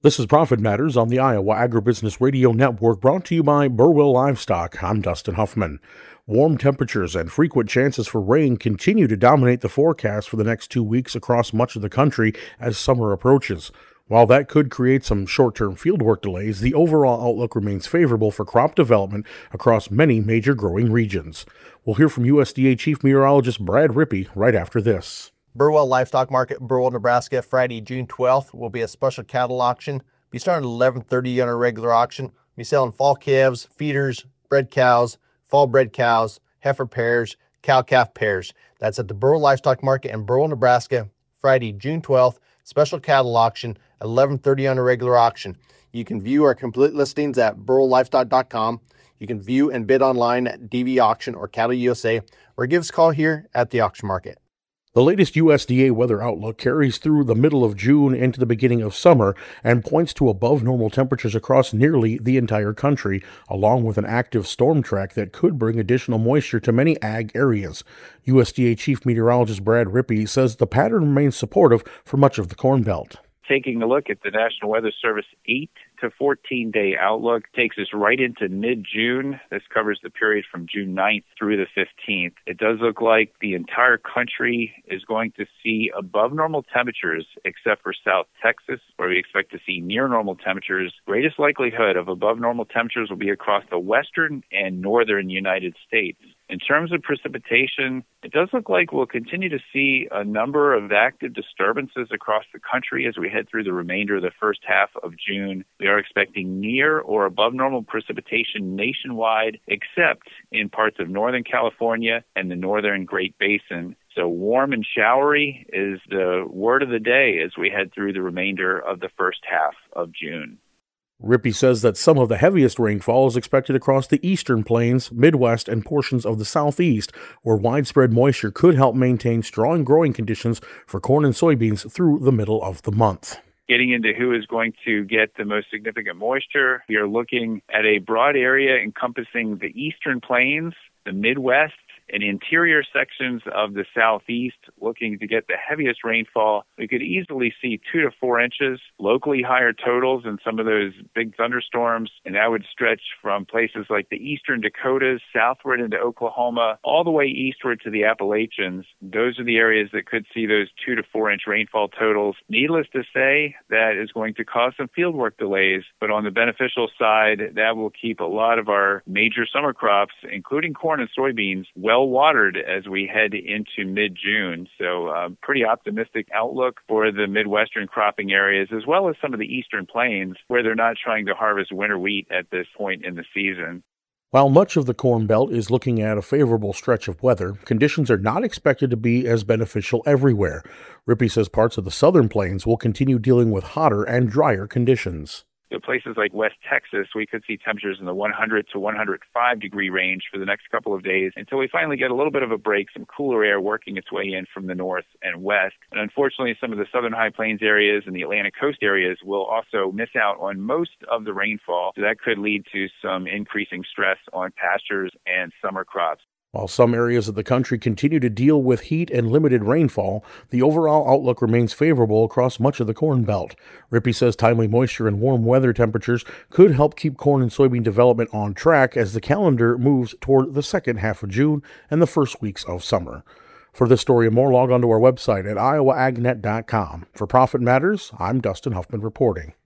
This is Profit Matters on the Iowa Agribusiness Radio Network, brought to you by Burwell Livestock. I'm Dustin Huffman. Warm temperatures and frequent chances for rain continue to dominate the forecast for the next 2 weeks across much of the country as summer approaches. While that could create some short-term fieldwork delays, the overall outlook remains favorable for crop development across many major growing regions. We'll hear from USDA Chief Meteorologist Brad Rippey right after this. Burwell Livestock Market, Burwell, Nebraska, Friday, June 12th, will be a special cattle auction. Be starting at 11:30 on a regular auction. Be selling fall calves, feeders, bred cows, fall bred cows, heifer pairs, cow-calf pairs. That's at the Burwell Livestock Market in Burwell, Nebraska, Friday, June 12th, special cattle auction at 11:30 on a regular auction. You can view our complete listings at burwelllivestock.com. You can view and bid online at DV Auction or Cattle USA, or give us a call here at the auction market. The latest USDA weather outlook carries through the middle of June into the beginning of summer and points to above normal temperatures across nearly the entire country, along with an active storm track that could bring additional moisture to many ag areas. USDA Chief Meteorologist Brad Rippey says the pattern remains supportive for much of the Corn Belt. Taking a look at the National Weather Service 8 to 14-day outlook takes us right into mid-June. This covers the period from June 9th through the 15th. It does look like the entire country is going to see above normal temperatures except for South Texas, where we expect to see near normal temperatures. Greatest likelihood of above normal temperatures will be across the western and northern United States. In terms of precipitation, it does look like we'll continue to see a number of active disturbances across the country as we head through the remainder of the first half of June. We are expecting near or above normal precipitation nationwide, except in parts of Northern California and the northern Great Basin. So warm and showery is the word of the day as we head through the remainder of the first half of June. Rippey says that some of the heaviest rainfall is expected across the eastern plains, Midwest, and portions of the southeast, where widespread moisture could help maintain strong growing conditions for corn and soybeans through the middle of the month. Getting into who is going to get the most significant moisture, we are looking at a broad area encompassing the eastern plains, the Midwest, and interior sections of the southeast, looking to get the heaviest rainfall. We could easily see 2 to 4 inches, locally higher totals in some of those big thunderstorms, and that would stretch from places like the eastern Dakotas, southward into Oklahoma, all the way eastward to the Appalachians. Those are the areas that could see those 2 to 4 inch rainfall totals. Needless to say, that is going to cause some fieldwork delays, but on the beneficial side, that will keep a lot of our major summer crops, including corn and soybeans, well watered as we head into mid-June. So pretty optimistic outlook for the Midwestern cropping areas, as well as some of the eastern plains where they're not trying to harvest winter wheat at this point in the season. While much of the Corn Belt is looking at a favorable stretch of weather, conditions are not expected to be as beneficial everywhere. Rippey says parts of the southern plains will continue dealing with hotter and drier conditions. Places like West Texas, we could see temperatures in the 100 to 105 degree range for the next couple of days until we finally get a little bit of a break, some cooler air working its way in from the north and west. And unfortunately, some of the southern high plains areas and the Atlantic coast areas will also miss out on most of the rainfall. So that could lead to some increasing stress on pastures and summer crops. While some areas of the country continue to deal with heat and limited rainfall, the overall outlook remains favorable across much of the Corn Belt. Rippey says timely moisture and warm weather temperatures could help keep corn and soybean development on track as the calendar moves toward the second half of June and the first weeks of summer. For this story and more, log on to our website at iowaagnet.com. For Profit Matters, I'm Dustin Huffman reporting.